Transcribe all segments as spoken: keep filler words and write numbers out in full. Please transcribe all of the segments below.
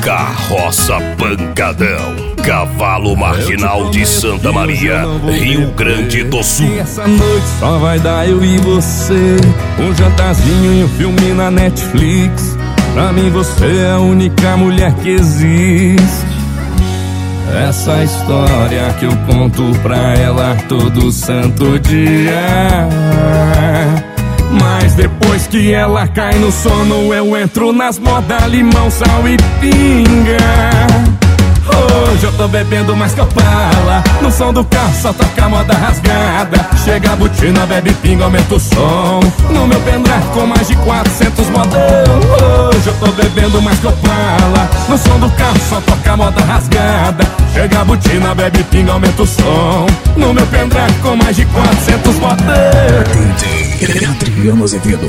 Carroça Pancadão, cavalo marginal de Santa Maria, Rio Grande do Sul. E essa noite só vai dar eu e você, um jantarzinho e um filme na Netflix. Pra mim você é a única mulher que existe. Essa história que eu conto pra ela todo santo dia. Mas depois que ela cai no sono, eu entro nas modas limão, sal e pinga. Hoje eu tô bebendo mais que Opala, no som do carro só toca moda rasgada. Chega a botina, bebe pinga, aumenta o som, no meu pendrive com mais de quatrocentos modão. Hoje eu tô bebendo mais que Opala, no som do carro só toca moda rasgada. Chega a botina, bebe pinga, aumenta o som, no meu pendrive com mais de quatrocentos modão. Adriano Azevedo.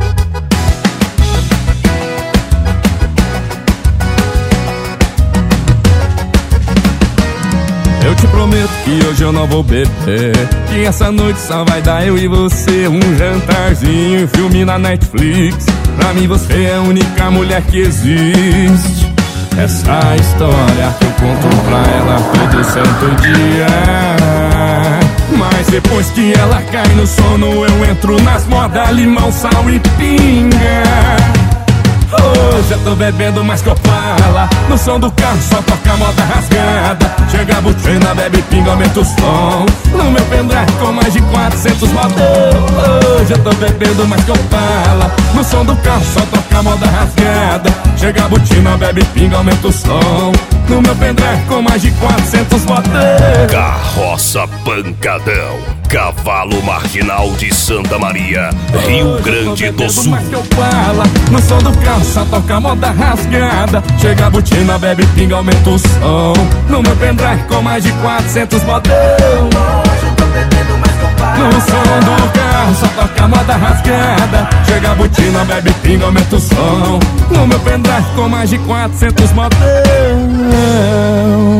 Eu te prometo que hoje eu não vou beber, que essa noite só vai dar eu e você, um jantarzinho, um filme na Netflix. Pra mim você é a única mulher que existe. Essa história que eu conto pra ela todo santo dia. Mas depois que ela cai no sono, eu entro nas modas limão, sal e pinga. Hoje eu tô bebendo mais que Opala, no som do carro só toca moda rasgada. Chega a botina, bebe pinga, aumenta o som, no meu pendrive com mais de quatrocentos modão. Hoje eu tô bebendo mais que Opala, no som do carro só toca moda rasgada. Chega a botina, bebe pinga, aumenta o som, no meu pendrive com mais de quatrocentos modão. Carroça Pancadão, cavalo marginal de Santa Maria, Rio Grande do Sul. Mais que Opala, no som do carro só toca moda rasgada. Chega a botina, bebe pinga, aumenta o som, no meu pendrive com mais de quatrocentos modão. Hoje eu tô bebendo mais que Opala, no som do carro só toca moda rasgada. Chega a botina, bebe pinga, aumenta o som, no meu pendrive com mais de quatrocentos modão.